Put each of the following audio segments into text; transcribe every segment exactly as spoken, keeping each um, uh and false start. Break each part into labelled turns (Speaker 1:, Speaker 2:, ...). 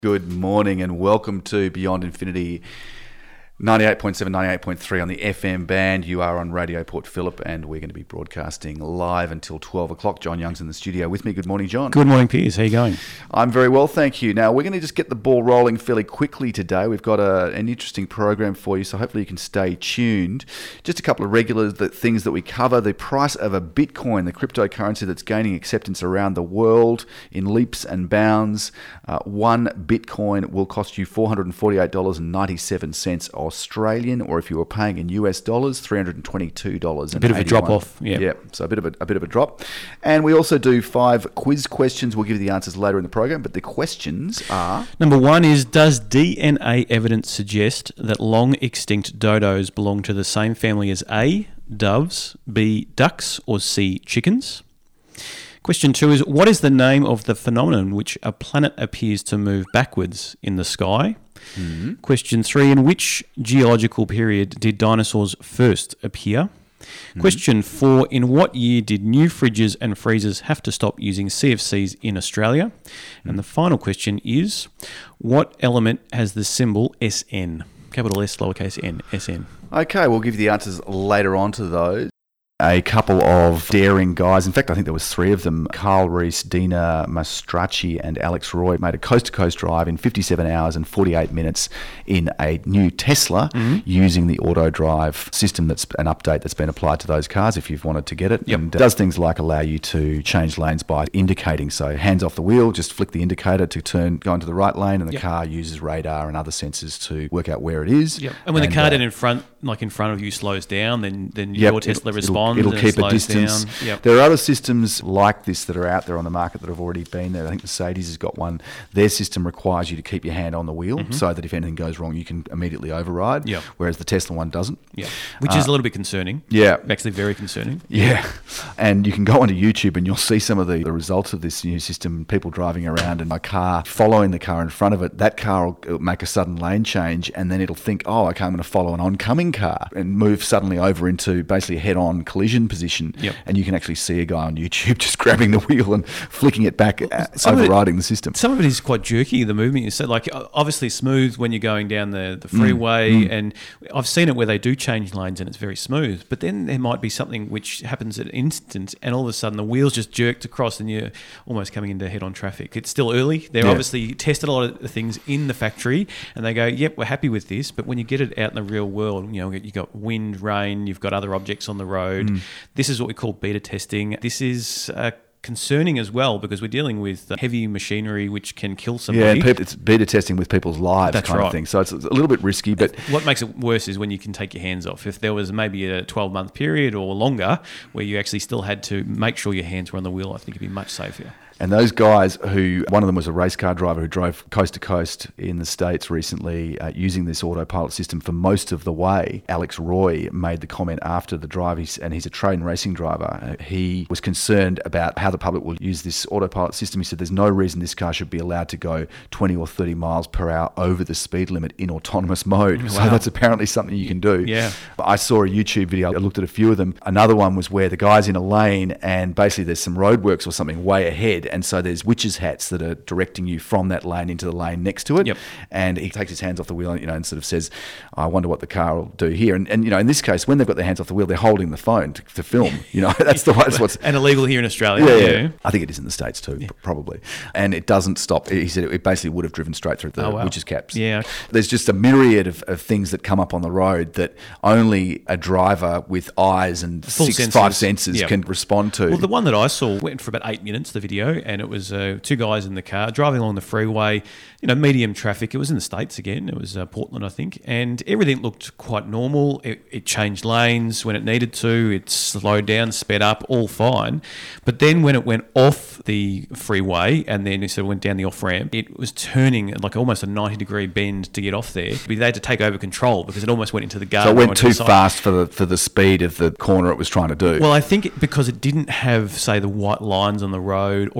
Speaker 1: Good morning and welcome to Beyond Infinity ninety-eight point seven, ninety-eight point three on the F M band. You are on Radio Port Phillip and we're going to be broadcasting live until twelve o'clock. John Young's in the studio with me. Good morning, John.
Speaker 2: Good morning, Piers. How are you going?
Speaker 1: I'm very well, thank you. Now, we're going to just get the ball rolling fairly quickly today. We've got a, an interesting program for you, so hopefully you can stay tuned. Just a couple of regular th- things that we cover. The price of a Bitcoin, the cryptocurrency that's gaining acceptance around the world in leaps and bounds. Uh, one Bitcoin will cost you four hundred forty-eight dollars and ninety-seven cents Australian, or if you were paying in U S dollars, three hundred twenty-two dollars.
Speaker 2: A bit of a drop off, yeah.
Speaker 1: Yeah, so a bit of a, a bit of a drop. And we also do five quiz questions. We'll give you the answers later in the program, but the questions are...
Speaker 2: Number one is, does D N A evidence suggest that long extinct dodos belong to the same family as A, doves, B, ducks, or C, chickens? Question two is, what is the name of the phenomenon in which a planet appears to move backwards in the sky? Mm-hmm. Question three, in which geological period did dinosaurs first appear? Mm-hmm. Question four, in what year did new fridges and freezers have to stop using C F Cs in Australia? Mm-hmm. And the final question is, what element has the symbol S N? Capital S, lowercase n, S N.
Speaker 1: Okay, we'll give you the answers later on to those. A couple of daring guys, in fact I think there was three of them, Carl Rees, Dina Mastracci and Alex Roy, made a coast-to-coast drive in fifty-seven hours and forty-eight minutes in a new Tesla mm-hmm. using the auto drive system. That's an update that's been applied to those cars if you've wanted to get it. Yep. And it does things like allow you to change lanes by indicating. So hands off the wheel, just flick the indicator to turn, go into the right lane, and the yep. car uses radar and other sensors to work out where it is.
Speaker 2: Yep. And when and, the car uh, then in front, like in front of you, slows down, then then yep, your Tesla responds.
Speaker 1: It'll keep a distance.
Speaker 2: Yep.
Speaker 1: There are other systems like this that are out there on the market that have already been there. I think Mercedes has got one. Their system requires you to keep your hand on the wheel mm-hmm. so that if anything goes wrong, you can immediately override,
Speaker 2: yep.
Speaker 1: whereas the Tesla one doesn't.
Speaker 2: Yeah, Which uh, is a little bit concerning.
Speaker 1: Yeah.
Speaker 2: Actually very concerning.
Speaker 1: Yeah. And you can go onto YouTube and you'll see some of the, the results of this new system, people driving around and a car following the car in front of it. That car will it'll make a sudden lane change and then it'll think, oh, okay, I'm going to follow an oncoming car and move suddenly over into basically a head-on collision position.
Speaker 2: Yep.
Speaker 1: And you can actually see a guy on YouTube just grabbing the wheel and flicking it back, uh,
Speaker 2: some
Speaker 1: overriding
Speaker 2: it,
Speaker 1: the system.
Speaker 2: Some of it is quite jerky, the movement. Is so like obviously smooth when you're going down the, the freeway, mm, mm. and I've seen it where they do change lanes and it's very smooth. But then there might be something which happens at an instant, and all of a sudden the wheels just jerked across, and you're almost coming into head-on traffic. It's still early. They're yeah. obviously tested a lot of the things in the factory, and they go, "Yep, we're happy with this." But when you get it out in the real world, you know, you've got wind, rain, you've got other objects on the road. Mm. This is what we call beta testing. This is uh, concerning as well because we're dealing with heavy machinery which can kill somebody.
Speaker 1: Yeah, and people, it's beta testing with people's lives
Speaker 2: That's
Speaker 1: kind
Speaker 2: right.
Speaker 1: of thing. So it's a little bit risky. But
Speaker 2: what makes it worse is when you can take your hands off. If there was maybe a twelve-month period or longer where you actually still had to make sure your hands were on the wheel, I think it'd be much safer.
Speaker 1: And those guys who, one of them was a race car driver who drove coast to coast in the States recently uh, using this autopilot system for most of the way. Alex Roy made the comment after the drive, he's, and he's a trained racing driver. Uh, he was concerned about how the public will use this autopilot system. He said there's no reason this car should be allowed to go twenty or thirty miles per hour over the speed limit in autonomous mode. Wow. So that's apparently something you can do.
Speaker 2: Yeah.
Speaker 1: I saw a YouTube video, I looked at a few of them. Another one was where the guy's in a lane and basically there's some roadworks or something way ahead. And so there's witches' hats that are directing you from that lane into the lane next to it.
Speaker 2: Yep.
Speaker 1: And he takes his hands off the wheel, you know, and sort of says, I wonder what the car will do here. And, and you know, in this case, when they've got their hands off the wheel, they're holding the phone to, to film. You know, that's the that's what's
Speaker 2: and illegal here in Australia.
Speaker 1: Yeah, yeah.
Speaker 2: yeah.
Speaker 1: I think it is in the States too,
Speaker 2: yeah.
Speaker 1: probably. And it doesn't stop. He said it basically would have driven straight through the
Speaker 2: oh, wow.
Speaker 1: witches' caps.
Speaker 2: Yeah.
Speaker 1: There's just a myriad of, of things that come up on the road that only a driver with eyes and
Speaker 2: Full
Speaker 1: six,
Speaker 2: senses.
Speaker 1: five senses
Speaker 2: yep.
Speaker 1: can respond to.
Speaker 2: Well, the one that I saw went for about eight minutes, the video, and it was uh, two guys in the car driving along the freeway, you know, medium traffic. It was in the States again. It was uh, Portland, I think. And everything looked quite normal. It, it changed lanes when it needed to. It slowed down, sped up, all fine. But then when it went off the freeway and then it sort of went down the off-ramp, it was turning like almost a ninety degree bend to get off there. They had to take over control because it almost went into the guard.
Speaker 1: So it went too fast for the for the speed of the corner it was trying to do.
Speaker 2: Well, I think it, because it didn't have, say, the white lines on the road,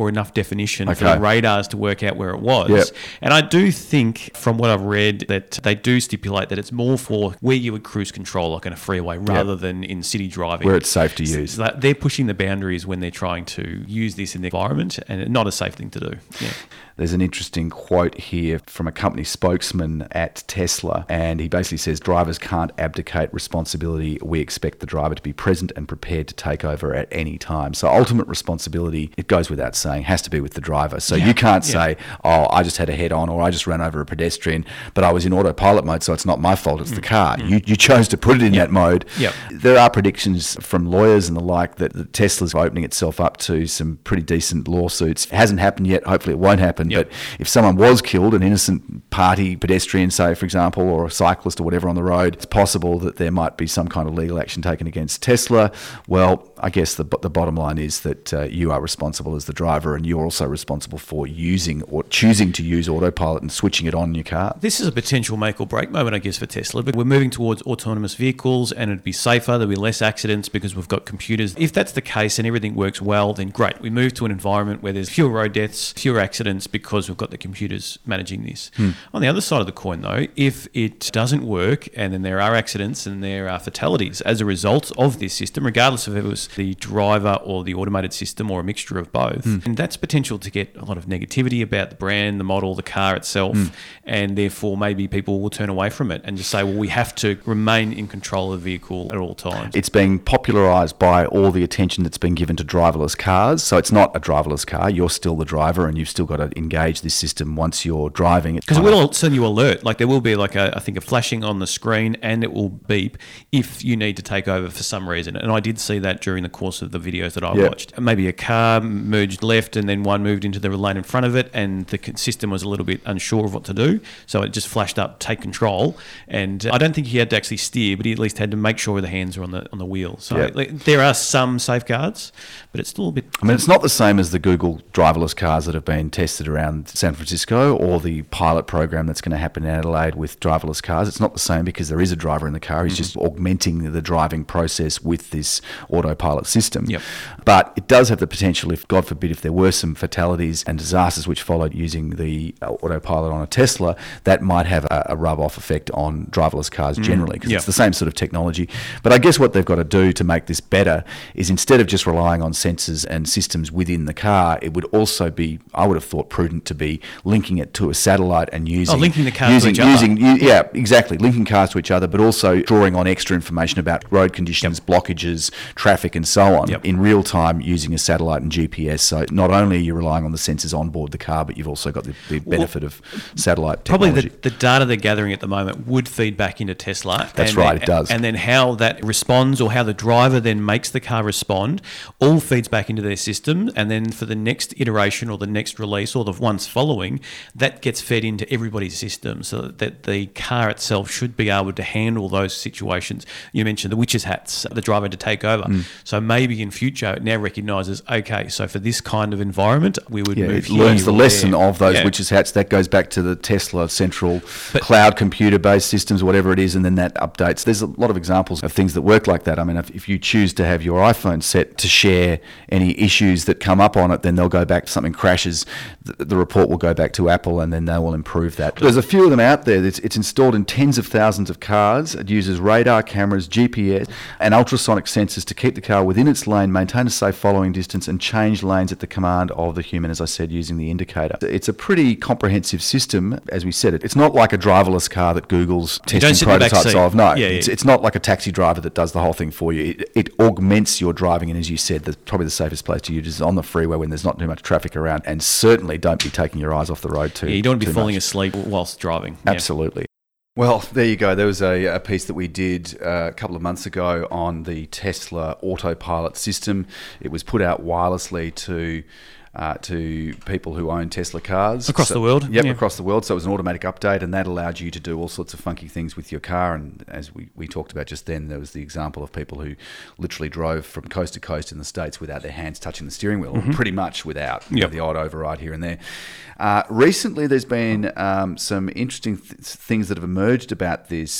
Speaker 2: or enough definition
Speaker 1: Okay.
Speaker 2: for the radars to work out where it was.
Speaker 1: Yep.
Speaker 2: And I do think, from what I've read, that they do stipulate that it's more for where you would cruise control, like on a freeway, rather than in city driving.
Speaker 1: Where it's safe to use.
Speaker 2: So that they're pushing the boundaries when they're trying to use this in the environment, and not a safe thing to do. Yeah.
Speaker 1: There's an interesting quote here from a company spokesman at Tesla, and he basically says, drivers can't abdicate responsibility. We expect the driver to be present and prepared to take over at any time. So ultimate responsibility, it goes without saying, has to be with the driver. So
Speaker 2: Yeah.
Speaker 1: you can't
Speaker 2: Yeah.
Speaker 1: say, oh, I just had a head on, or I just ran over a pedestrian, but I was in autopilot mode, so it's not my fault, it's the car. You, you chose to put it in that mode.
Speaker 2: Yep.
Speaker 1: There are predictions from lawyers and the like that the Tesla's opening itself up to some pretty decent lawsuits. It hasn't happened yet. Hopefully it won't happen.
Speaker 2: Yep.
Speaker 1: But if someone was killed, an innocent party pedestrian, say, for example, or a cyclist or whatever on the road, it's possible that there might be some kind of legal action taken against Tesla. Well, I guess the the bottom line is that uh, you are responsible as the driver, and you're also responsible for using or choosing to use autopilot and switching it on in your car.
Speaker 2: This is a potential make or break moment, I guess, for Tesla. But we're moving towards autonomous vehicles, and it'd be safer. There'll be less accidents because we've got computers. If that's the case and everything works well, then great. We move to an environment where there's fewer road deaths, fewer accidents because we've got the computers managing this. Hmm. On the other side of the coin, though, if it doesn't work and then there are accidents and there are fatalities as a result of this system, regardless of if it was the driver or the automated system or a mixture of both, mm. and that's potential to get a lot of negativity about the brand, the model, the car itself, mm. and therefore maybe people will turn away from it and just say, well, we have to remain in control of the vehicle at all times.
Speaker 1: It's being popularised by all the attention that's been given to driverless cars, so it's not a driverless car. You're still the driver, and you've still got to engage this system once you're driving it.
Speaker 2: Because it will send you alert. Like there will be like a, I think a flashing on the screen, and it will beep if you need to take over for some reason. And I did see that during the course of the videos that I yep. watched. Maybe a car merged left and then one moved into the lane in front of it, and the system was a little bit unsure of what to do. So it just flashed up, take control. And I don't think he had to actually steer, but he at least had to make sure the hands are on the on the wheel. So yep. like, there are some safeguards, but it's still a bit...
Speaker 1: I mean, it's not the same as the Google driverless cars that have been tested around San Francisco, or the pilot program that's going to happen in Adelaide with driverless cars. It's not the same because there is a driver in the car. He's mm-hmm. just augmenting the driving process with this autopilot system.
Speaker 2: Yep.
Speaker 1: But it does have the potential, if God forbid, if there were some fatalities and disasters which followed using the autopilot on a Tesla, that might have a, a rub-off effect on driverless cars mm. generally, because yep. it's the same sort of technology. But I guess what they've got to do to make this better is, instead of just relying on sensors and systems within the car, it would also be, I would have thought, prudent to be linking it to a satellite and using...
Speaker 2: Oh, linking the cars
Speaker 1: using,
Speaker 2: to each
Speaker 1: using,
Speaker 2: other.
Speaker 1: Yeah, exactly. Linking cars to each other, but also drawing on extra information about road conditions, yep. blockages, traffic, and so on
Speaker 2: yep.
Speaker 1: in real time using a satellite and G P S. So not only are you relying on the sensors on board the car, but you've also got the, the benefit well, of satellite technology.
Speaker 2: Probably the, the data they're gathering at the moment would feed back into Tesla.
Speaker 1: That's
Speaker 2: and
Speaker 1: right,
Speaker 2: then,
Speaker 1: it does.
Speaker 2: And then how that responds, or how the driver then makes the car respond, all feeds back into their system. And then for the next iteration or the next release or the ones following, that gets fed into everybody's system, so that the car itself should be able to handle those situations. You mentioned the witches' hats, the driver to take over. Mm. So maybe in future it now recognises, okay, so for this kind of environment, we would
Speaker 1: yeah,
Speaker 2: move
Speaker 1: it
Speaker 2: here.
Speaker 1: learns the lesson
Speaker 2: there.
Speaker 1: of those
Speaker 2: yeah.
Speaker 1: witches' hats. That goes back to the Tesla central
Speaker 2: but,
Speaker 1: cloud computer-based systems, whatever it is, and then that updates. There's a lot of examples of things that work like that. I mean, if, if you choose to have your iPhone set to share any issues that come up on it, then they'll go back, something crashes, the, the report will go back to Apple, and then they will improve that. There's a few of them out there. It's, it's installed in tens of thousands of cars. It uses radar, cameras, G P S, and ultrasonic sensors to keep the car within its lane, maintain a safe following distance, and change lanes at the command of the human, as I said, using the indicator. It's a pretty comprehensive system, as we said. It's not like a driverless car that Google's testing prototypes of. No,
Speaker 2: yeah,
Speaker 1: it's,
Speaker 2: yeah.
Speaker 1: it's not like a taxi driver that does the whole thing for you. It, it augments your driving, and as you said, the, probably the safest place to use is on the freeway when there's not too much traffic around, and certainly don't be taking your eyes off the road too.
Speaker 2: Yeah, you don't want to be falling
Speaker 1: much.
Speaker 2: asleep whilst driving.
Speaker 1: Absolutely. Yeah. Well, there you go. There was a, a piece that we did uh, a couple of months ago on the Tesla autopilot system. It was put out wirelessly to uh, to people who own Tesla cars.
Speaker 2: Across
Speaker 1: so,
Speaker 2: the world?
Speaker 1: Yep,
Speaker 2: yeah.
Speaker 1: across the world. So it was an automatic update, and that allowed you to do all sorts of funky things with your car. And as we, we talked about just then, there was the example of people who literally drove from coast to coast in the States without their hands touching the steering wheel, mm-hmm. or pretty much without you
Speaker 2: yep.
Speaker 1: know, the odd override here and there. Uh, recently, there's been um, some interesting th- things that have emerged about this.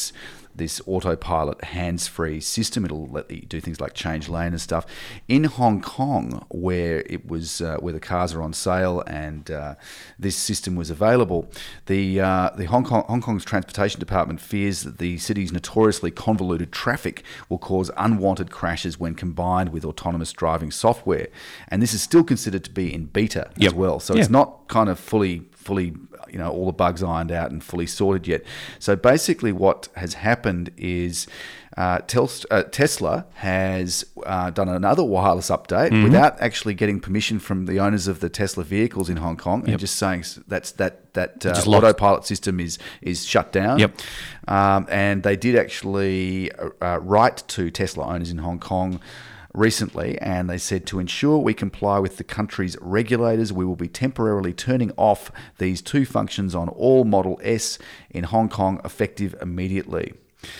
Speaker 1: this autopilot hands-free system. It'll let you do things like change lane and stuff. In Hong Kong, where it was uh, where the cars are on sale and uh, this system was available, the uh, the Hong Kong Hong Kong's Transportation Department fears that the city's notoriously convoluted traffic will cause unwanted crashes when combined with autonomous driving software. And this is still considered to be in beta
Speaker 2: yep.
Speaker 1: as well. So
Speaker 2: yeah.
Speaker 1: it's not kind of fully fully you know all the bugs ironed out and fully sorted yet. So basically what has happened is uh, Tels- uh, Tesla has uh, done another wireless update mm-hmm. without actually getting permission from the owners of the Tesla vehicles in Hong Kong, and
Speaker 2: yep.
Speaker 1: just saying that's that that uh, autopilot system is is shut down.
Speaker 2: Yep.
Speaker 1: Um, and they did actually uh, write to Tesla owners in Hong Kong recently, and they said, to ensure we comply with the country's regulators, we will be temporarily turning off these two functions on all Model S in Hong Kong effective immediately.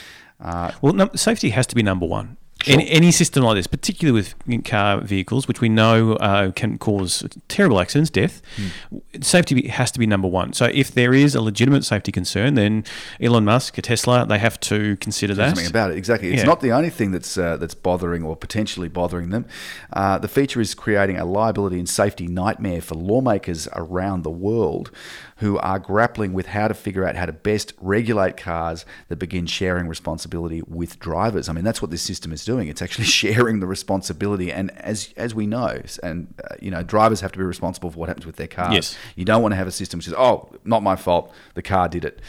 Speaker 2: Uh, well, no, safety has to be number one.
Speaker 1: Sure.
Speaker 2: Any, any system like this, particularly with car vehicles, which we know uh, can cause terrible accidents, death, mm. safety has to be number one. So if there is a legitimate safety concern, then Elon Musk, Tesla, they have to consider that.
Speaker 1: Something about it, exactly. It's yeah. not the only thing that's uh, that's bothering or potentially bothering them. Uh, the feature is creating a liability and safety nightmare for lawmakers around the world who are grappling with how to figure out how to best regulate cars that begin sharing responsibility with drivers. I mean, that's what this system is doing. It's actually sharing the responsibility. And as as we know, and uh, you know, drivers have to be responsible for what happens with their cars.
Speaker 2: Yes.
Speaker 1: You don't want to have a system which says, oh, not my fault, the car did it.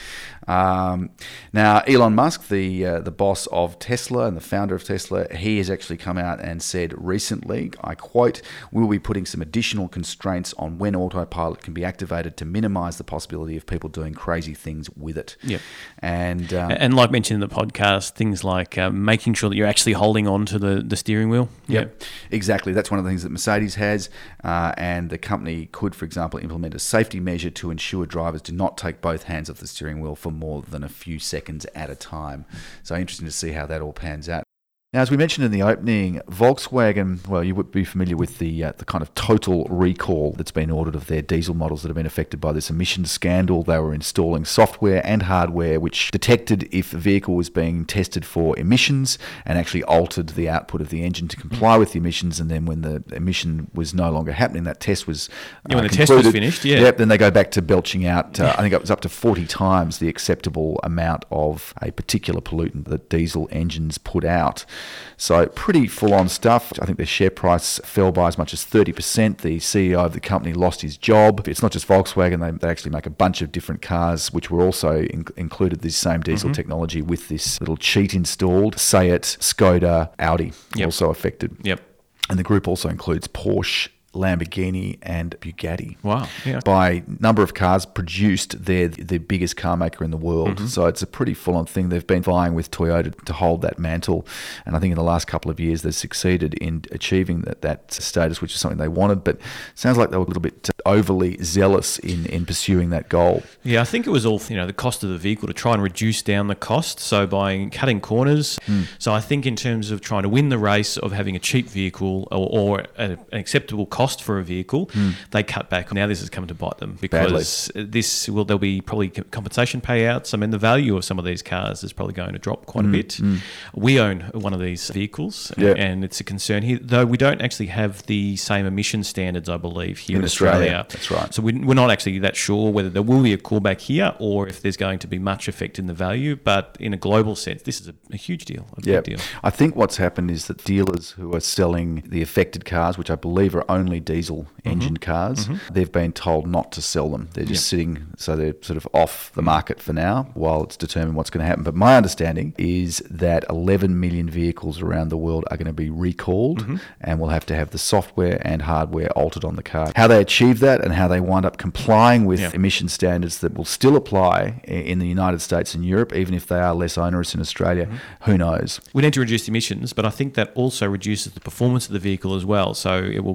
Speaker 1: Um, now, Elon Musk, the uh, the boss of Tesla and the founder of Tesla, he has actually come out and said recently, I quote, "We will be putting some additional constraints on when autopilot can be activated to minimize the possibility of people doing crazy things with it."
Speaker 2: Yep.
Speaker 1: And um,
Speaker 2: and like mentioned in the podcast, things like uh, making sure that you're actually holding on to the, the steering wheel.
Speaker 1: Yep, yeah. Exactly. That's one of the things that Mercedes has, uh, and the company could, for example, implement a safety measure to ensure drivers do not take both hands off the steering wheel for more than a few seconds at a time. So interesting to see how that all pans out. Now, as we mentioned in the opening, Volkswagen, well, you would be familiar with the uh, the kind of total recall that's been ordered of their diesel models that have been affected by this emissions scandal. They were installing software and hardware which detected if a vehicle was being tested for emissions and actually altered the output of the engine to comply with the emissions. And then when the emission was no longer happening, that test was uh,
Speaker 2: yeah, when the
Speaker 1: concluded.
Speaker 2: test was finished, yeah.
Speaker 1: Yep, then they go back to belching out, uh, I think it was up to forty times the acceptable amount of a particular pollutant that diesel engines put out. So pretty full-on stuff. I think their share price fell by as much as thirty percent. The C E O of the company lost his job. It's not just Volkswagen. They, they actually make a bunch of different cars, which were also in, included this same diesel mm-hmm. technology with this little cheat installed. Seat, Skoda, Audi
Speaker 2: yep.
Speaker 1: also affected.
Speaker 2: Yep.
Speaker 1: And the group also includes Porsche, Lamborghini and Bugatti.
Speaker 2: Wow. Yeah.
Speaker 1: By number of cars produced, they're the biggest car maker in the world. Mm-hmm. So it's a pretty full-on thing. They've been vying with Toyota to hold that mantle. And I think in the last couple of years, they've succeeded in achieving that, that status, which is something they wanted. But it sounds like they were a little bit overly zealous in, in pursuing that goal.
Speaker 2: Yeah, I think it was all, you know, the cost of the vehicle to try and reduce down the cost. So by cutting corners. Mm. So I think in terms of trying to win the race of having a cheap vehicle or, or an acceptable cost for a vehicle, mm. they cut back. Now this has come to bite them because Badly. this will there'll be probably compensation payouts. I mean, the value of some of these cars is probably going to drop quite mm. a bit. Mm. We own one of these vehicles, yeah. and it's a concern here. Though we don't actually have the same emission standards, I believe, here in, in Australia. Australia.
Speaker 1: That's right.
Speaker 2: So we're not actually that sure whether there will be a callback here or if there's going to be much effect in the value. But in a global sense, this is a, a huge deal. A
Speaker 1: yep.
Speaker 2: big deal.
Speaker 1: I think what's happened is that dealers who are selling the affected cars, which I believe are only diesel engine mm-hmm. cars, mm-hmm. they've been told not to sell them. They're just yep. sitting, so they're sort of off the market for now while it's determined what's going to happen. But my understanding is that eleven million vehicles around the world are going to be recalled mm-hmm. and will have to have the software and hardware altered on the car. How they achieve that and how they wind up complying with yep. emission standards that will still apply in the United States and Europe, even if they are less onerous in Australia, mm-hmm. who knows?
Speaker 2: We need to reduce emissions, but I think that also reduces the performance of the vehicle as well. So it will cut down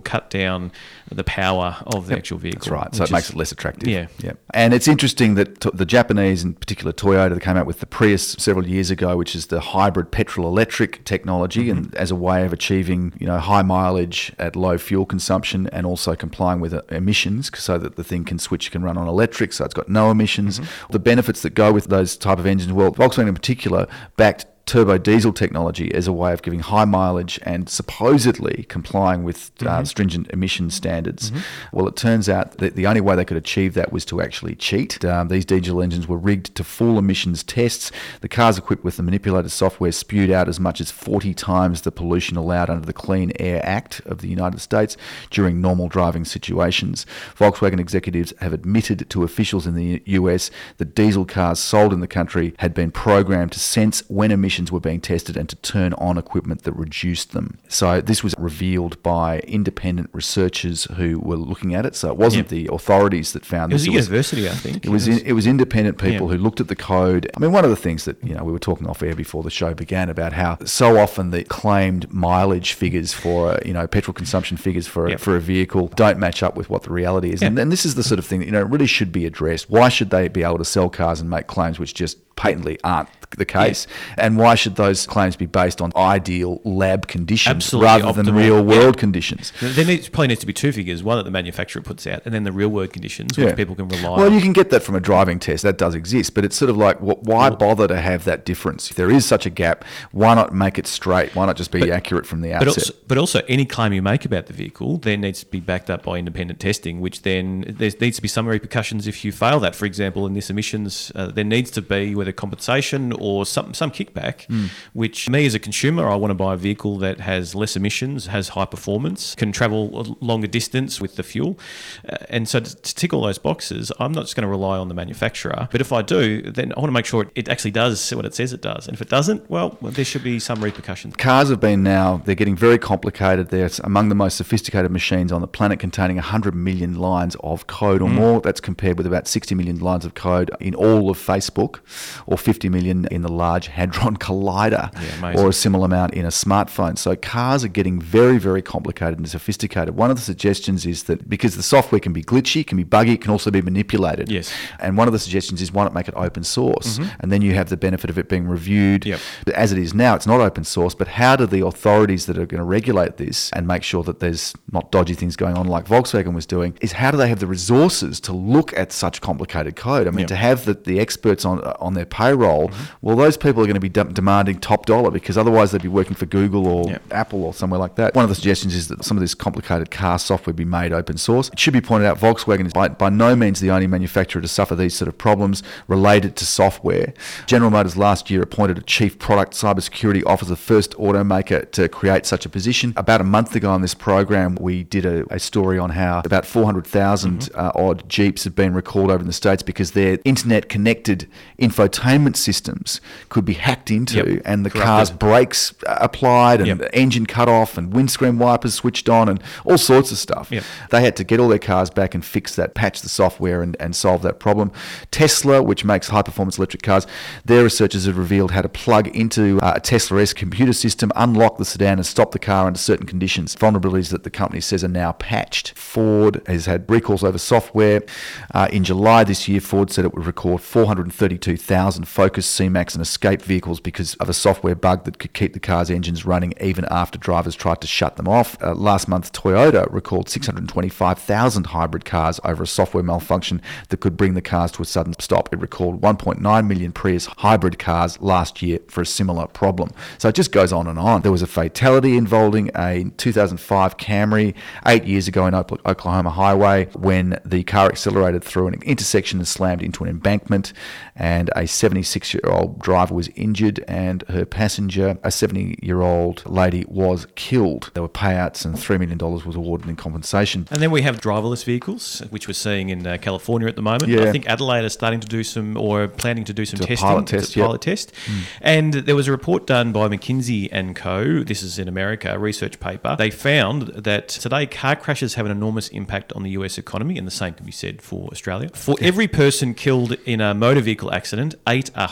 Speaker 2: down the power of the
Speaker 1: Yep,
Speaker 2: actual vehicle.
Speaker 1: That's right. So
Speaker 2: which
Speaker 1: it makes
Speaker 2: is-
Speaker 1: it less attractive.
Speaker 2: Yeah.
Speaker 1: Yeah. And it's interesting that t- the Japanese, in particular Toyota, they came out with the Prius several years ago, which is the hybrid petrol-electric technology,
Speaker 2: Mm-hmm.
Speaker 1: and as a way of achieving, you know, high mileage at low fuel consumption and also complying with uh, emissions, so that the thing can switch, can run on electric, so it's got no emissions.
Speaker 2: Mm-hmm.
Speaker 1: The benefits that go with those type of engines, well, Volkswagen in particular backed turbo diesel technology as a way of giving high mileage and supposedly complying with uh,
Speaker 2: Mm-hmm.
Speaker 1: stringent emission standards. Well, it turns out that the only way they could achieve that was to actually cheat. Um, these diesel engines were rigged to full emissions tests. The cars equipped with the manipulated software spewed out as much as forty times the pollution allowed under the Clean Air Act of the United States during normal driving situations. Volkswagen executives have admitted to officials in the U S that diesel cars sold in the country had been programmed to sense when emissions were being tested and to turn on equipment that reduced them. So this was revealed by independent researchers who were looking at it. So it wasn't
Speaker 2: Yep.
Speaker 1: the authorities that found
Speaker 2: It was
Speaker 1: this.
Speaker 2: a university, I think.
Speaker 1: It was in, it was independent people
Speaker 2: Yeah.
Speaker 1: who looked at the code. I mean, one of the things that, you know, we were talking off air before the show began about how so often the claimed mileage figures for, uh, you know, petrol consumption figures for
Speaker 2: Yep.
Speaker 1: for a vehicle don't match up with what the reality is.
Speaker 2: Yeah.
Speaker 1: And, and this is the sort of thing that, you know, really should be addressed. Why should they be able to sell cars and make claims which just patently aren't the case? And why should those claims be based on ideal lab conditions
Speaker 2: Absolutely
Speaker 1: rather than
Speaker 2: optimal.
Speaker 1: real world
Speaker 2: Yeah.
Speaker 1: conditions?
Speaker 2: There needs, probably needs to be two figures, one that the manufacturer puts out and then the real world conditions, which
Speaker 1: Yeah.
Speaker 2: people can rely
Speaker 1: Well,
Speaker 2: on.
Speaker 1: you can get that from a driving test. That does exist. But it's sort of like, wh- why bother to have that difference? If there is such a gap, why not make it straight? Why not just be accurate from the
Speaker 2: But
Speaker 1: outset?
Speaker 2: also, but also, any claim you make about the vehicle then needs to be backed up by independent testing, which then there needs to be some repercussions if you fail that. For example, in this emissions, uh, there needs to be whether compensation or some some kickback,
Speaker 1: Mm.
Speaker 2: which me as a consumer, I want to buy a vehicle that has less emissions, has high performance, can travel a longer distance with the fuel. Uh, and so to, to tick all those boxes, I'm not just going to rely on the manufacturer. But if I do, then I want to make sure it, it actually does what it says it does. And if it doesn't, well, there should be some repercussions.
Speaker 1: Cars have been now, they're getting very complicated. They're among the most sophisticated machines on the planet, containing one hundred million lines of code or more. That's compared with about sixty million lines of code in all of Facebook, or fifty million in the Large Hadron Collider,
Speaker 2: Yeah, amazing.
Speaker 1: or a similar amount in a smartphone. So cars are getting very, very complicated and sophisticated. One of the suggestions is that because the software can be glitchy, can be buggy, it can also be manipulated.
Speaker 2: Yes.
Speaker 1: And one of the suggestions is, why not make it open source? And then you have the benefit of it being reviewed.
Speaker 2: Yep.
Speaker 1: But as it is now, it's not open source, but how do the authorities that are going to regulate this and make sure that there's not dodgy things going on like Volkswagen was doing, is how do they have the resources to look at such complicated code? I mean,
Speaker 2: Yep.
Speaker 1: to have the, the experts on on their payroll, well, those people are going to be de- demanding top dollar, because otherwise they'd be working for Google or
Speaker 2: Yep.
Speaker 1: Apple or somewhere like that. One of the suggestions is that some of this complicated car software be made open source. It should be pointed out, Volkswagen is by, by no means the only manufacturer to suffer these sort of problems related to software. General Motors last year appointed a chief product cybersecurity officer, first automaker to create such a position. About a month ago on this program, we did a, a story on how about four hundred thousand
Speaker 2: Mm-hmm.
Speaker 1: uh, odd Jeeps had been recalled over in the States because their internet-connected infotainment systems could be hacked into,
Speaker 2: Yep.
Speaker 1: and the
Speaker 2: Corrupted.
Speaker 1: car's brakes uh, applied and
Speaker 2: Yep.
Speaker 1: engine cut off and windscreen wipers switched on and all sorts of stuff.
Speaker 2: Yep.
Speaker 1: They had to get all their cars back and fix that, patch the software and, and solve that problem. Tesla, which makes high-performance electric cars, their researchers have revealed how to plug into uh, a Tesla-esque computer system, unlock the sedan and stop the car under certain conditions. Vulnerabilities that the company says are now patched. Ford has had recalls over software. Uh, in July this year, Ford said it would record four hundred thirty-two thousand Focus, C-Max and Escape vehicles because of a software bug that could keep the car's engines running even after drivers tried to shut them off. Uh, last month, Toyota recalled six hundred twenty-five thousand hybrid cars over a software malfunction that could bring the cars to a sudden stop. It recalled one point nine million Prius hybrid cars last year for a similar problem. So it just goes on and on. There was a fatality involving a two thousand five Camry eight years ago in Oklahoma Highway when the car accelerated through an intersection and slammed into an embankment, and a seventy-six-year-old driver was injured and her passenger, a seventy-year-old lady, was killed. There were payouts and three million dollars was awarded in compensation.
Speaker 2: And then we have driverless vehicles, which we're seeing in uh, California at the moment.
Speaker 1: Yeah.
Speaker 2: I think Adelaide are starting to do some, or planning to do some
Speaker 1: Do a
Speaker 2: testing.
Speaker 1: pilot test,
Speaker 2: It's a
Speaker 1: yep.
Speaker 2: pilot test. And there was a report done by McKinsey and Co. This is in America, a research paper. They found that today car crashes have an enormous impact on the U S economy, and the same can be said for Australia. For every person killed in a motor vehicle accident, eight are hospitalised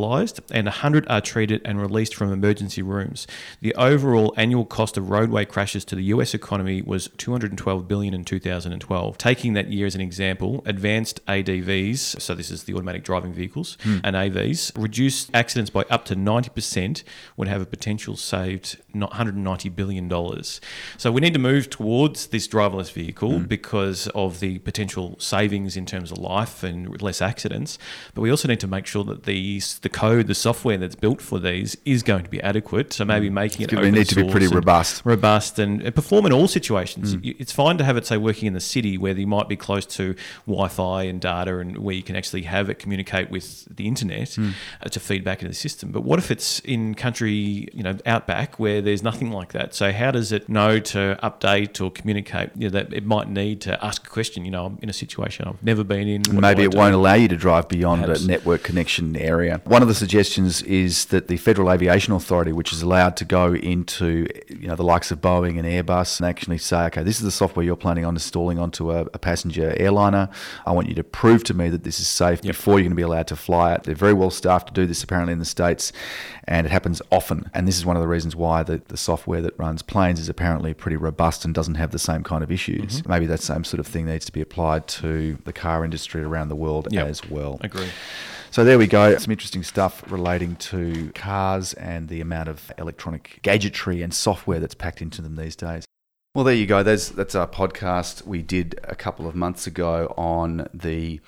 Speaker 2: hospitalised and one hundred are treated and released from emergency rooms. The overall annual cost of roadway crashes to the U S economy was two hundred twelve billion dollars in two thousand twelve. Taking that year as an example, advanced A D Vs, so this is the automatic driving vehicles, hmm. and A Vs, reduced accidents by up to ninety percent would have a potential saved one hundred ninety billion dollars. So we need to move towards this driverless vehicle mm. because of the potential savings in terms of life and less accidents. But we also need to make sure that these, the code, the software that's built for these is going to be adequate. So maybe making it open source.
Speaker 1: It needs to be pretty robust.
Speaker 2: Robust and, and perform in all situations. Mm. It's fine to have it, say, working in the city where you might be close to Wi-Fi and data and where you can actually have it communicate with the internet mm. uh, to feed back into the system. But what if it's in country, you know, outback where there's nothing like that? So how does it know to update or communicate? You know, that it might need to ask a question. You know, I'm in a situation I've never been in. What
Speaker 1: Maybe it
Speaker 2: do?
Speaker 1: won't allow you to drive beyond
Speaker 2: Perhaps.
Speaker 1: a network connection area. One of the suggestions is that the Federal Aviation Authority, which is allowed to go into, you know, the likes of Boeing and Airbus and actually say, okay, this is the software you're planning on installing onto a, a passenger airliner. I want you to prove to me that this is safe yep. before you're going to be allowed to fly it. They're very well staffed to do this apparently in the States, and it happens often. And this is one of the reasons why the, the software that runs planes is apparently pretty robust and doesn't have the same kind of issues. Mm-hmm. Maybe that same sort of thing needs to be applied to the car industry around the world yep. as well.
Speaker 2: Agree.
Speaker 1: So there we go. Some interesting stuff relating to cars and the amount of electronic gadgetry and software that's packed into them these days. Well, there you go. That's, that's our podcast we did a couple of months ago on the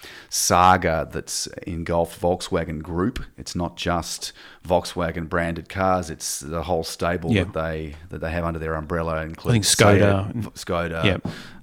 Speaker 1: saga that's engulfed Volkswagen Group. It's not just Volkswagen branded cars; it's the whole stable yep. that they that they have under their umbrella, including
Speaker 2: I think Skoda,
Speaker 1: Seat, Skoda,
Speaker 2: yep.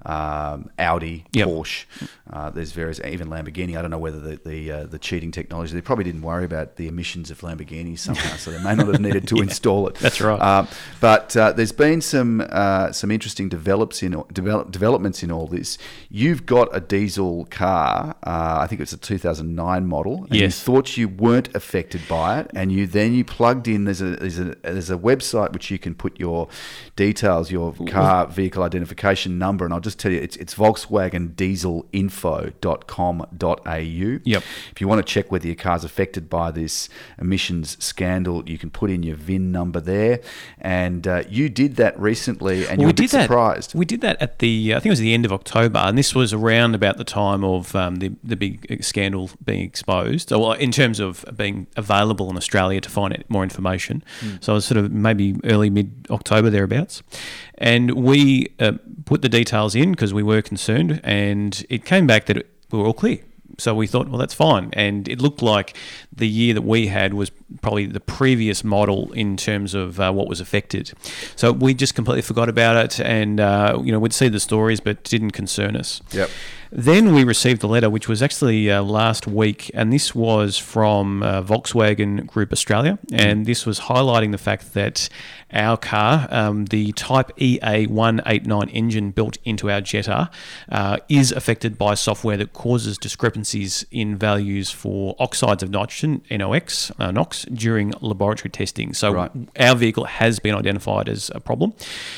Speaker 1: um, Audi,
Speaker 2: yep.
Speaker 1: Porsche. Uh, there's various, even Lamborghini. I don't know whether the the, uh, the cheating technology. They probably didn't worry about the emissions of Lamborghinis somehow, so they may not have needed to yeah, install it.
Speaker 2: That's right.
Speaker 1: Uh, but uh, there's been some uh, some interesting develops in develop, developments in all this. You've got a diesel car. Uh, I think it's a two thousand nine model. And
Speaker 2: yes.
Speaker 1: You thought you weren't affected by it, and you then you plugged in. There's a there's a there's a website which you can put your details, your car vehicle identification number, and I'll just tell you, it's it's Volkswagen Diesel Info dot com dot a u.
Speaker 2: Yep.
Speaker 1: If you want to check whether your car's affected by this emissions scandal, you can put in your V I N number there. And uh, you did that recently, and well, you were we a bit
Speaker 2: did
Speaker 1: surprised.
Speaker 2: That. We did that at the, I think it was the end of October, and this was around about the time of um, the the big scandal being exposed, or well, in terms of being available in Australia to find more information. Mm. So it was sort of maybe early mid-October thereabouts. And we uh, put the details in because we were concerned, and it came back that it, we were all clear. So we thought, well, that's fine. And it looked like the year that we had was probably the previous model in terms of uh, what was affected. So we just completely forgot about it, and uh, you know, we'd see the stories, but it didn't concern us.
Speaker 1: Yep.
Speaker 2: Then we received a letter, which was actually uh, last week, and this was from uh, Volkswagen Group Australia, and this was highlighting the fact that our car, um, the Type E A one eighty-nine engine built into our Jetta, uh, is affected by software that causes discrepancies in values for oxides of nitrogen, N O X, uh, NOx, during laboratory testing. So
Speaker 1: right.
Speaker 2: our vehicle has been identified as a problem,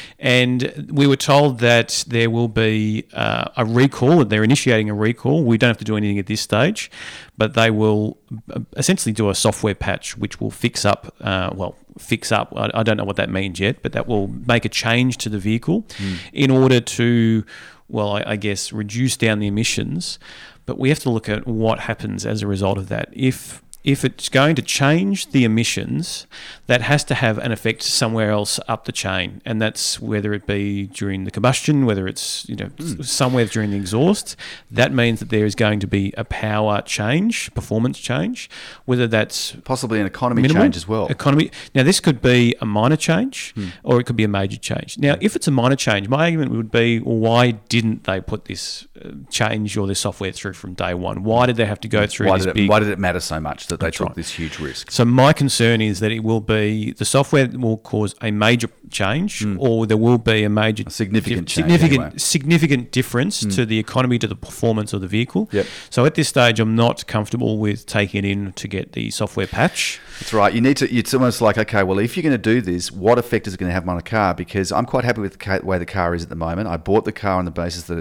Speaker 2: and we were told that there will be uh, a recall, that they're initiating a recall. We don't have to do anything at this stage, but they will essentially do a software patch which will fix up, uh, well, fix up, I, I don't know what that means yet, but that will make a change to the vehicle mm. in order to, well, I, I guess, reduce down the emissions. But we have to look at what happens as a result of that. If If it's going to change the emissions, that has to have an effect somewhere else up the chain, and that's whether it be during the combustion, whether it's you know mm. somewhere during the exhaust. That means that there is going to be a power change, performance change, whether that's
Speaker 1: possibly an economy
Speaker 2: minimal,
Speaker 1: change as well.
Speaker 2: Economy. Now, this could be a minor change, mm. or it could be a major change. Now, if it's a minor change, my argument would be, well, why didn't they put this change or this software through from day one? Why did they have to go through
Speaker 1: why
Speaker 2: this
Speaker 1: did it,
Speaker 2: big?
Speaker 1: Why did it matter so much that they
Speaker 2: That's
Speaker 1: took
Speaker 2: right.
Speaker 1: this huge risk?
Speaker 2: So my concern is that it will be, the software will cause a major change mm. or there will be a major...
Speaker 1: A significant
Speaker 2: di-
Speaker 1: change
Speaker 2: Significant,
Speaker 1: anyway.
Speaker 2: significant difference mm. to the economy, to the performance of the vehicle.
Speaker 1: Yep.
Speaker 2: So at this stage, I'm not comfortable with taking it in to get the software patch.
Speaker 1: That's right. You need to. It's almost like, okay, well, if you're going to do this, what effect is it going to have on a car? Because I'm quite happy with the way the car is at the moment. I bought the car on the basis that it did,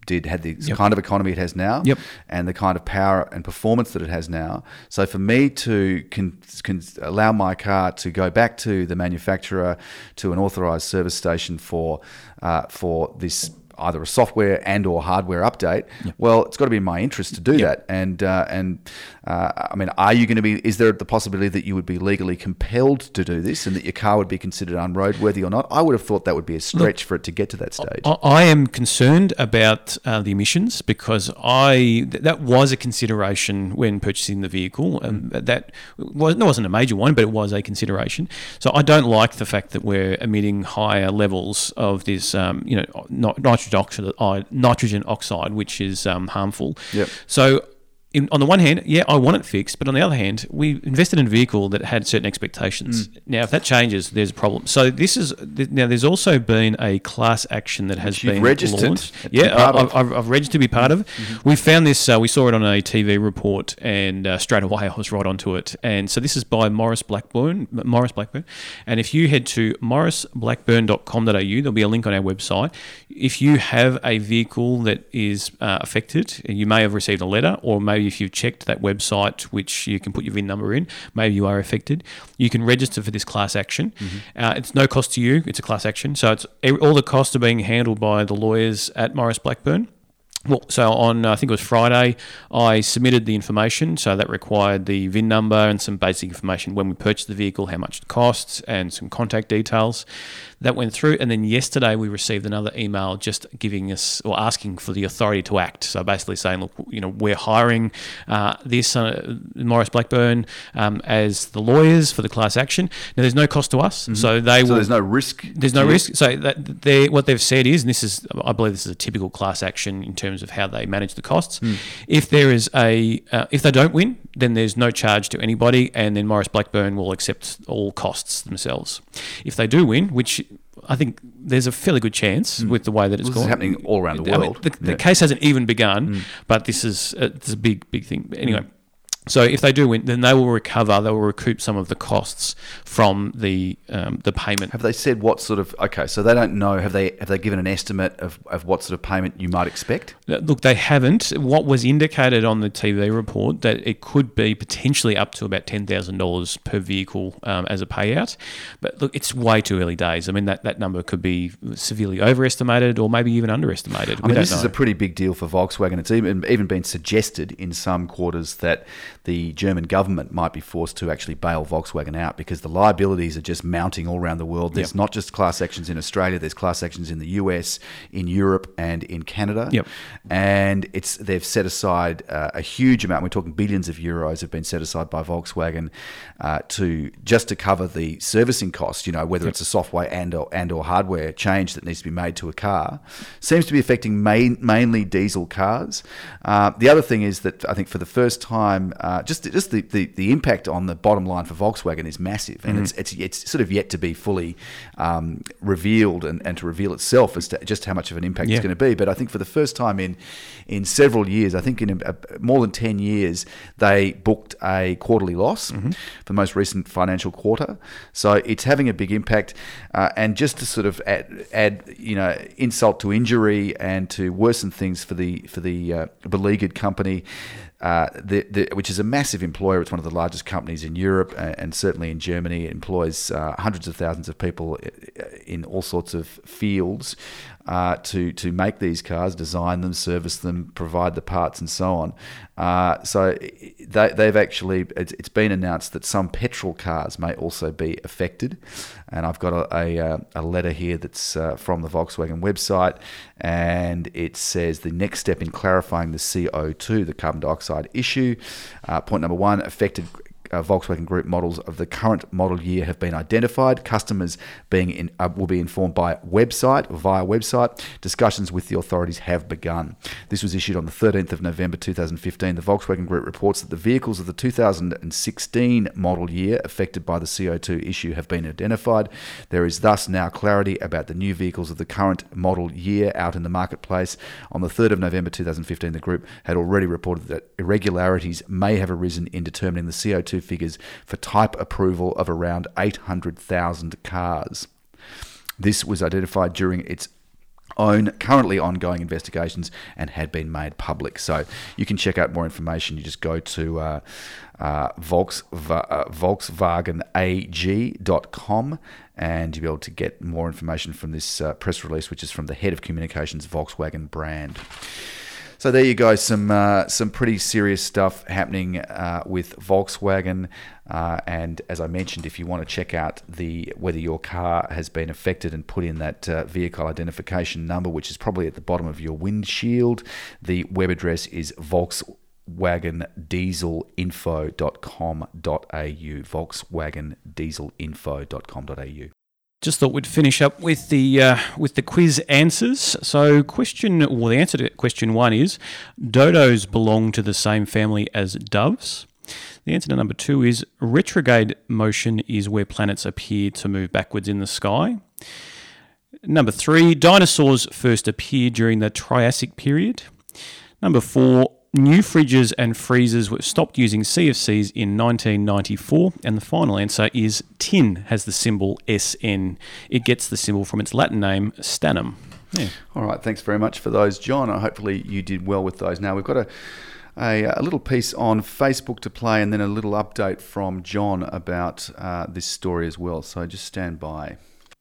Speaker 1: did had the
Speaker 2: Yep.
Speaker 1: kind of economy it has now,
Speaker 2: Yep.
Speaker 1: and the kind of power and performance that it has now. So for me to can, can allow my car to go back to the manufacturer, to an authorised service station for uh, for this either a software and or hardware update, well, it's got to be in my interest to do that. And uh, and uh, I mean, are you going to be? Is there the possibility that you would be legally compelled to do this, and that your car would be considered unroadworthy or not? I would have thought that would be a stretch Look, for it to get to that stage.
Speaker 2: I, I am concerned about uh, the emissions because I th- that was a consideration when purchasing the vehicle. Um, that was, it wasn't a major one, but it was a consideration. So I don't like the fact that we're emitting higher levels of this, um, you know, not nitrogen oxide, nitrogen oxide, which is um, harmful.
Speaker 1: Yep.
Speaker 2: So, in, on the one hand, yeah, I want it fixed, but on the other hand, we invested in a vehicle that had certain expectations. Mm. Now, if that changes, there's a problem. So, this is now. There's also been a class action that has
Speaker 1: You've
Speaker 2: been
Speaker 1: registered
Speaker 2: launched. Yeah, I, I've, I've registered to be part of. Mm-hmm. We found this. Uh, we saw it on a T V report, and uh, straight away I was right onto it. And so, this is by Morris Blackburn. Morris Blackburn, and if you head to morris blackburn dot com dot a u, there'll be a link on our website. If you have a vehicle that is uh, affected, you may have received a letter, or maybe if you've checked that website, which you can put your V I N number in, maybe you are affected, you can register for this class action. Mm-hmm. Uh, it's no cost to you. It's a class action. So it's all the costs are being handled by the lawyers at Morris Blackburn. Well, so on, uh, I think it was Friday, I submitted the information. So that required the V I N number and some basic information when we purchased the vehicle, how much it costs, and some contact details. That went through. And then yesterday we received another email just giving us or asking for the authority to act. So basically saying, look, you know, we're hiring uh, this uh, Morris Blackburn um, as the lawyers for the class action. Now, there's no cost to us. Mm-hmm. So they
Speaker 1: so
Speaker 2: will.
Speaker 1: there's no risk.
Speaker 2: There's no risk. So that they what they've said is, and this is, I believe this is a typical class action in terms of how they manage the costs. Mm. If there is a, uh, if they don't win, then there's no charge to anybody, and then Morris Blackburn will accept all costs themselves. If they do win, which I think there's a fairly good chance mm. with the way that it's
Speaker 1: well,
Speaker 2: going.
Speaker 1: This is happening all around the
Speaker 2: I
Speaker 1: world.
Speaker 2: mean, the, the
Speaker 1: yeah.
Speaker 2: case hasn't even begun, mm. but this is uh, it's a big, big thing. Anyway. Mm. So if they do win, then they will recover. They will recoup some of the costs from the um, the payment.
Speaker 1: Have they said what sort of? Okay, so they don't know. Have they have they given an estimate of, of what sort of payment you might expect?
Speaker 2: Look, they haven't. What was indicated on the T V report that it could be potentially up to about ten thousand dollars per vehicle um, as a payout. But look, it's way too early days. I mean, that, that number could be severely overestimated or maybe even underestimated.
Speaker 1: I mean, this know. is a pretty big deal for Volkswagen. It's even even been suggested in some quarters that the German government might be forced to actually bail Volkswagen out because the liabilities are just mounting all around the world. There's yep. not just class actions in Australia, there's class actions in the U S, in Europe and in Canada.
Speaker 2: Yep.
Speaker 1: And it's they've set aside uh, a huge amount, we're talking billions of euros have been set aside by Volkswagen uh, to just to cover the servicing costs, you know, whether yep. it's a software and or, and or hardware change that needs to be made to a car. Seems to be affecting main, mainly diesel cars. Uh, the other thing is that I think for the first time, uh, just just the, the, the impact on the bottom line for Volkswagen is massive, and mm-hmm. it's it's it's sort of yet to be fully um, revealed and, and to reveal itself as to just how much of an impact
Speaker 2: yeah.
Speaker 1: it's going to be. But I think for the first time in in several years, I think in a, a, more than ten years, they booked a quarterly loss mm-hmm. for the most recent financial quarter. So it's having a big impact, uh, and just to sort of add, add you know insult to injury and to worsen things for the for the uh, beleaguered company. Uh, the, the, which is a massive employer. It's one of the largest companies in Europe and, and certainly in Germany. It employs uh, hundreds of thousands of people in all sorts of fields uh, to to make these cars, design them, service them, provide the parts, and so on. Uh, so they, they've actually, it's, it's been announced that some petrol cars may also be affected. And I've got a, a, a letter here that's uh, from the Volkswagen website, and it says the next step in clarifying the C O two, the carbon dioxide issue. Uh, point number one, affected Uh, Volkswagen Group models of the current model year have been identified. Customers being in, uh, will be informed by website or via website. Discussions with the authorities have begun. This was issued on the thirteenth of November two thousand fifteen. The Volkswagen Group reports that the vehicles of the two thousand sixteen model year affected by the C O two issue have been identified. There is thus now clarity about the new vehicles of the current model year out in the marketplace. On the third of November two thousand fifteen, the group had already reported that irregularities may have arisen in determining the C O two figures for type approval of around eight hundred thousand cars. This was identified during its own currently ongoing investigations and had been made public. So you can check out more information. You just go to uh, uh, Volks, uh, Volkswagen A G dot com and you'll be able to get more information from this uh, press release, which is from the head of communications Volkswagen brand. So there you go, some uh, some pretty serious stuff happening uh, with Volkswagen. Uh, and as I mentioned, if you want to check out the whether your car has been affected and put in that uh, vehicle identification number, which is probably at the bottom of your windshield, the web address is volkswagen diesel info dot com dot a u, volkswagen diesel info dot com dot a u.
Speaker 2: Just thought we'd finish up with the uh, with the quiz answers. So, question, well, the answer to question one is: dodos belong to the same family as doves. The answer to number two is: retrograde motion is where planets appear to move backwards in the sky. Number three: dinosaurs first appeared during the Triassic period. Number four: new fridges and freezers were stopped using C F Cs in nineteen ninety-four. And the final answer is tin has the symbol S N. It gets the symbol from its Latin name, stannum. Yeah.
Speaker 1: All right, thanks very much for those, John. Hopefully you did well with those. Now we've got a, a, a little piece on Facebook to play and then a little update from John about uh, this story as well. So just stand by.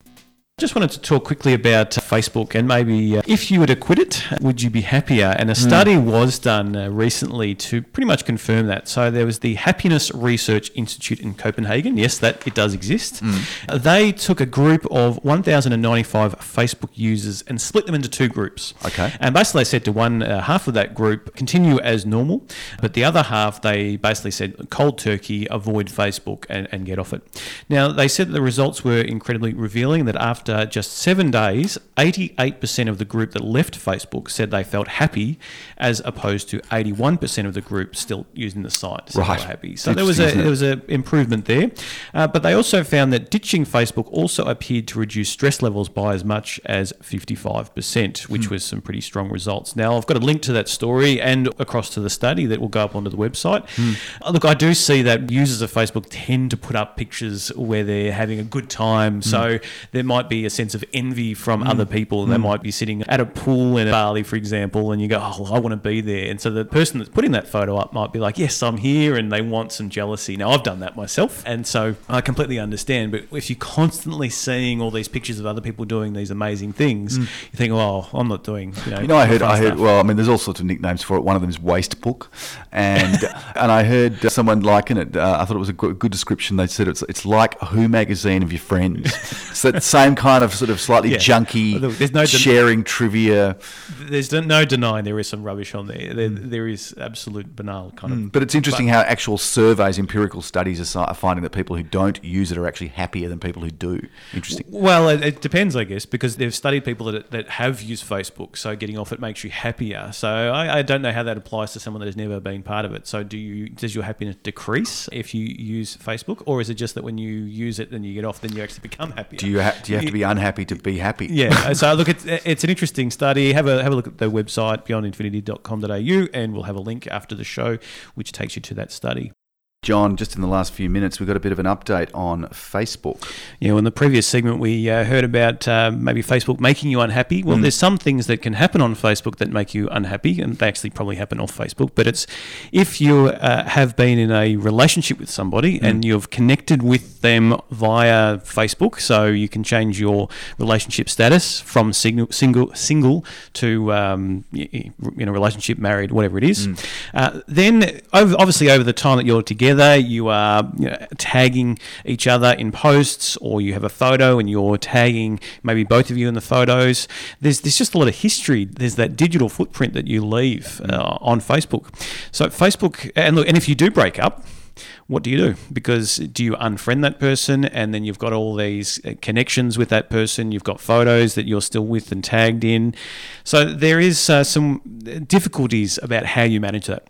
Speaker 2: Just wanted to talk quickly about Facebook and maybe uh, if you were to quit it, would you be happier? And a study mm. was done uh, recently to pretty much confirm that. So there was the Happiness Research Institute in Copenhagen. Yes, that it does exist. Mm. Uh, they took a group of one thousand ninety-five Facebook users and split them into two groups.
Speaker 1: Okay.
Speaker 2: And basically they said to one uh, half of that group, continue as normal, but the other half, they basically said cold turkey, avoid Facebook and, and get off it. Now, they said that the results were incredibly revealing, that after After just seven days, eighty-eight percent of the group that left Facebook said they felt happy, as opposed to eighty-one percent of the group still using the site. So
Speaker 1: right.
Speaker 2: They were happy. So there was a there was an improvement there. Uh, but they also found that ditching Facebook also appeared to reduce stress levels by as much as fifty-five percent, which hmm. was some pretty strong results. Now, I've got a link to that story and across to the study that will go up onto the website. Hmm. Uh, look, I do see that users of Facebook tend to put up pictures where they're having a good time. Hmm. So there might be a sense of envy from mm. other people. They mm. might be sitting at a pool in Bali, for example, and you go, oh, well, I want to be there. And so the person that's putting that photo up might be like, yes, I'm here, and they want some jealousy. Now, I've done that myself, and so I completely understand. But if you're constantly seeing all these pictures of other people doing these amazing things, mm. you think, oh, I'm not doing, you know.
Speaker 1: You know, I heard, I heard. Well, I mean, there's all sorts of nicknames for it. One of them is Waste Book, and and I heard someone liken it. Uh, I thought it was a good, good description. They said it's it's like a Who magazine of your friends. It's that same kind of sort of slightly yeah. junky, Look, there's no sharing den- trivia.
Speaker 2: There's no denying there is some rubbish on there. There, mm. there is absolute banal kind mm.
Speaker 1: of. But it's interesting but, how actual surveys, empirical studies are finding that people who don't use it are actually happier than people who do. Interesting.
Speaker 2: Well, it, it depends, I guess, because they've studied people that that have used Facebook. So getting off it makes you happier. So I, I don't know how that applies to someone that has never been part of it. So do you? Does your happiness decrease if you use Facebook, or is it just that when you use it and you get off, then you actually become happier?
Speaker 1: Do you ha- do you have to be unhappy to be happy?
Speaker 2: Yeah. So look, it's it's an interesting study. Have a have a look at the website beyond infinity dot com dot a u, and we'll have a link after the show which takes you to that study.
Speaker 1: John, just in the last few minutes, we've got a bit of an update on Facebook.
Speaker 2: Yeah, well, in the previous segment, we uh, heard about uh, maybe Facebook making you unhappy. Well, mm. there's some things that can happen on Facebook that make you unhappy, and they actually probably happen off Facebook. But it's if you uh, have been in a relationship with somebody mm. and you've connected with them via Facebook, so you can change your relationship status from single single, single to um, you know, relationship, married, whatever it is. Mm. Uh, then, over, obviously, over the time that you're together, you are you know, tagging each other in posts, or you have a photo and you're tagging maybe both of you in the photos. There's there's just a lot of history. There's that digital footprint that you leave uh, on Facebook. So Facebook, and look, and if you do break up, what do you do? Because do you unfriend that person, and then you've got all these connections with that person, you've got photos that you're still with and tagged in. So there is uh, some difficulties about how you manage that.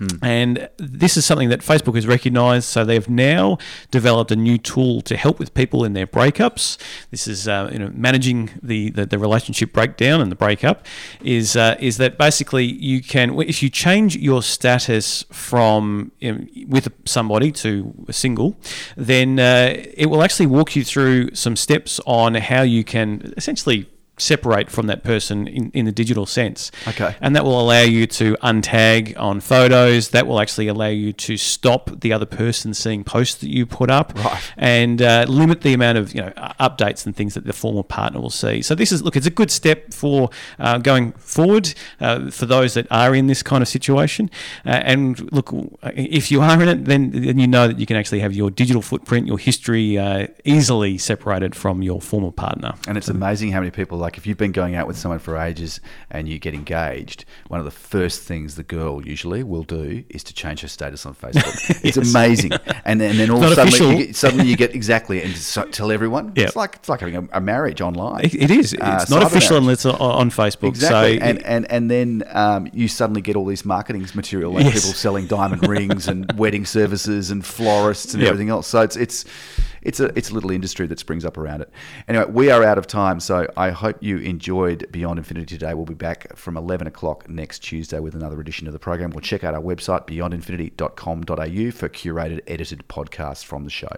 Speaker 2: And this is something that Facebook has recognised, so they've now developed a new tool to help with people in their breakups. This is uh, you know managing the, the, the relationship breakdown and the breakup. Is uh, is that basically you can, if you change your status from you know, with somebody to a single, then uh, it will actually walk you through some steps on how you can essentially separate from that person in, in the digital sense.
Speaker 1: Okay.
Speaker 2: And that will allow you to untag on photos. That will actually allow you to stop the other person seeing posts that you put up,
Speaker 1: Right.
Speaker 2: and uh, limit the amount of you know updates and things that the former partner will see. So this is look, it's a good step for uh, going forward uh, for those that are in this kind of situation. Uh, and look, if you are in it, then, then you know that you can actually have your digital footprint, your history uh, easily separated from your former partner.
Speaker 1: And it's amazing how many people, like if you've been going out with someone for ages and you get engaged, one of the first things the girl usually will do is to change her status on Facebook. It's
Speaker 2: Yes.
Speaker 1: amazing. And then, and then all
Speaker 2: Not
Speaker 1: of a sudden
Speaker 2: official.
Speaker 1: you get, suddenly you get exactly, and so, tell everyone.
Speaker 2: Yep.
Speaker 1: It's like it's like having a, a marriage online.
Speaker 2: It, it is. It's
Speaker 1: Uh,
Speaker 2: not
Speaker 1: cyber
Speaker 2: official
Speaker 1: marriage.
Speaker 2: unless it's on, on Facebook.
Speaker 1: Exactly,
Speaker 2: So
Speaker 1: and, and and then um, you suddenly get all this marketing material, like
Speaker 2: Yes.
Speaker 1: people selling diamond rings and wedding services and florists and
Speaker 2: Yep.
Speaker 1: everything else. So it's it's it's a it's a little industry that springs up around it. Anyway, we are out of time, so I hope you enjoyed Beyond Infinity today. We'll be back from eleven o'clock next Tuesday with another edition of the program. We'll check out our website beyond infinity dot com dot a u for curated, edited podcasts from the show.